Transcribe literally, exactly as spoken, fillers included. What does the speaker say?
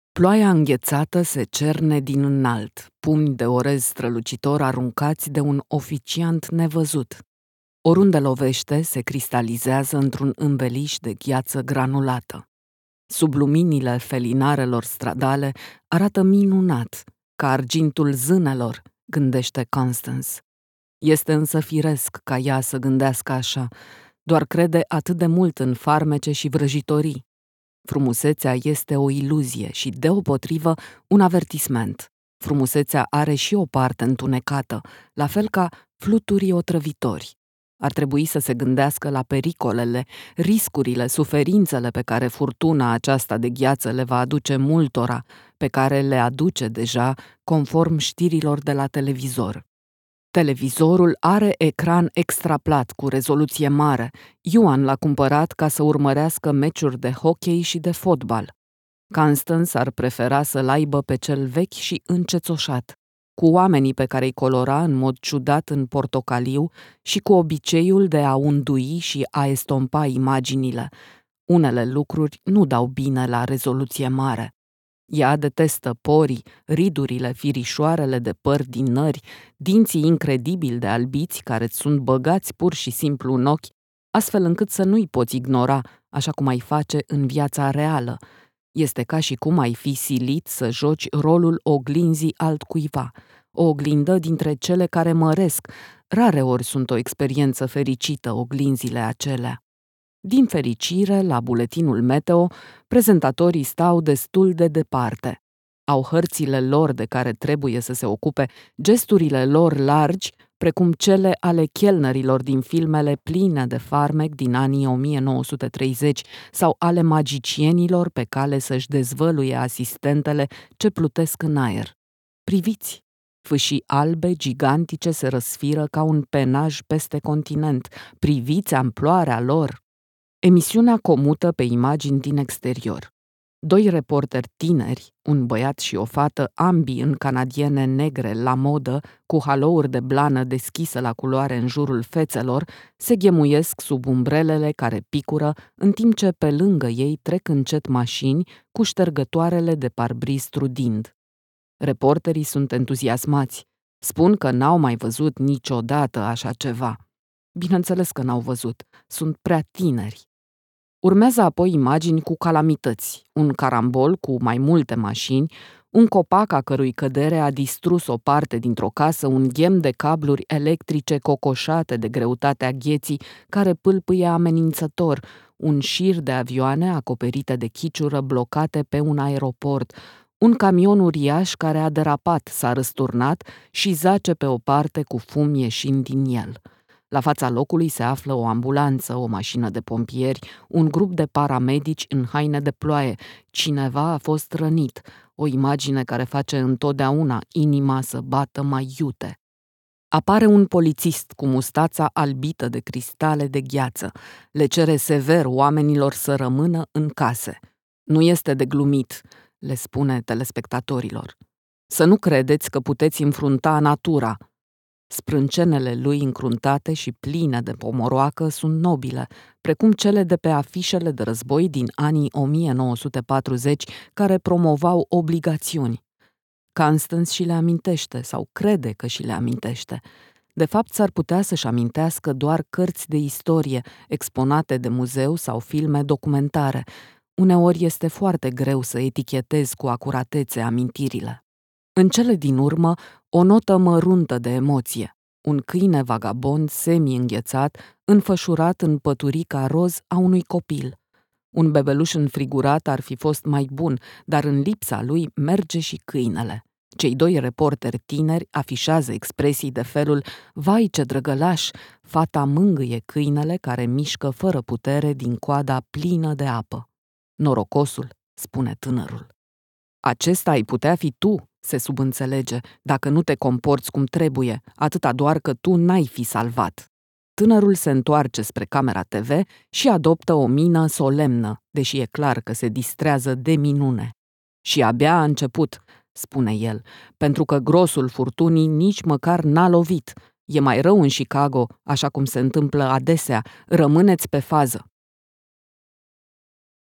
Ploaia înghețată se cerne din înalt, pumni de orez strălucitor aruncați de un oficiant nevăzut. Oriunde lovește, se cristalizează într-un înveliș de gheață granulată. Sub luminile felinarelor stradale arată minunat, ca argintul zânelor, gândește Constance. Este însă firesc ca ea să gândească așa, doar crede atât de mult în farmece și vrăjitorii. Frumusețea este o iluzie și, deopotrivă, un avertisment. Frumusețea are și o parte întunecată, la fel ca fluturii otrăvitori. Ar trebui să se gândească la pericolele, riscurile, suferințele pe care furtuna aceasta de gheață le va aduce multora, pe care le aduce deja, conform știrilor de la televizor. Televizorul are ecran extraplat cu rezoluție mare. Ioan l-a cumpărat ca să urmărească meciuri de hockey și de fotbal. Constance ar prefera să-l aibă pe cel vechi și încețoșat, cu oamenii pe care îi colora în mod ciudat în portocaliu și cu obiceiul de a undui și a estompa imaginile. Unele lucruri nu dau bine la rezoluție mare. Ea detestă porii, ridurile, firișoarele de păr din nări, dinții incredibil de albiți care îți sunt băgați pur și simplu în ochi, astfel încât să nu-i poți ignora, așa cum ai face în viața reală. Este ca și cum ai fi silit să joci rolul oglinzii altcuiva, o oglindă dintre cele care măresc. Rare ori sunt o experiență fericită oglinzile acelea. Din fericire, la buletinul meteo, prezentatorii stau destul de departe. Au hărțile lor de care trebuie să se ocupe, gesturile lor largi, precum cele ale chelnerilor din filmele pline de farmec din anii o mie nouă sute treizeci sau ale magicienilor pe cale să-și dezvăluie asistentele ce plutesc în aer. Priviți! Fâșii albe, gigantice, se răsfiră ca un penaj peste continent. Priviți amploarea lor! Emisiunea comută pe imagini din exterior. Doi reporteri tineri, un băiat și o fată, ambii în canadiene negre la modă, cu halouri de blană deschisă la culoare în jurul fețelor, se ghemuiesc sub umbrelele care picură, în timp ce pe lângă ei trec încet mașini cu ștergătoarele de parbriz trudind. Reporterii sunt entuziasmați. Spun că n-au mai văzut niciodată așa ceva. Bineînțeles că n-au văzut. Sunt prea tineri. Urmează apoi imagini cu calamități, un carambol cu mai multe mașini, un copac a cărui cădere a distrus o parte dintr-o casă, un ghem de cabluri electrice cocoșate de greutatea gheții care pâlpâie amenințător, un șir de avioane acoperite de chiciură blocate pe un aeroport, un camion uriaș care a derapat, s-a răsturnat și zace pe o parte cu fum ieșind din el. La fața locului se află o ambulanță, o mașină de pompieri, un grup de paramedici în haine de ploaie. Cineva a fost rănit, o imagine care face întotdeauna inima să bată mai iute. Apare un polițist cu mustața albită de cristale de gheață. Le cere sever oamenilor să rămână în case. Nu este de glumit, le spune telespectatorilor. Să nu credeți că puteți înfrunta natura. Sprâncenele lui încruntate și pline de pomoroacă sunt nobile, precum cele de pe afișele de război din anii o mie nouă sute patruzeci care promovau obligațiuni. Constance și le amintește, sau crede că și le amintește. De fapt, s-ar putea să-și amintească doar cărți de istorie, exponate de muzeu sau filme documentare. Uneori este foarte greu să etichetezi cu acuratețe amintirile. În cele din urmă, o notă măruntă de emoție. Un câine vagabond semi-înghețat, înfășurat în păturica roz a unui copil. Un bebeluș înfrigurat ar fi fost mai bun, dar în lipsa lui merge și câinele. Cei doi reporteri tineri afișează expresii de felul: vai ce drăgălaș, fata mângâie câinele care mișcă fără putere din coada plină de apă. Norocosul, spune tânărul. Acesta ai putea fi tu, se subînțelege, dacă nu te comporți cum trebuie, atâta doar că tu n-ai fi salvat. Tânărul se întoarce spre camera T V și adoptă o mină solemnă, deși e clar că se distrează de minune. Și abia a început, spune el, pentru că grosul furtunii nici măcar n-a lovit. E mai rău în Chicago, așa cum se întâmplă adesea, rămâneți pe fază.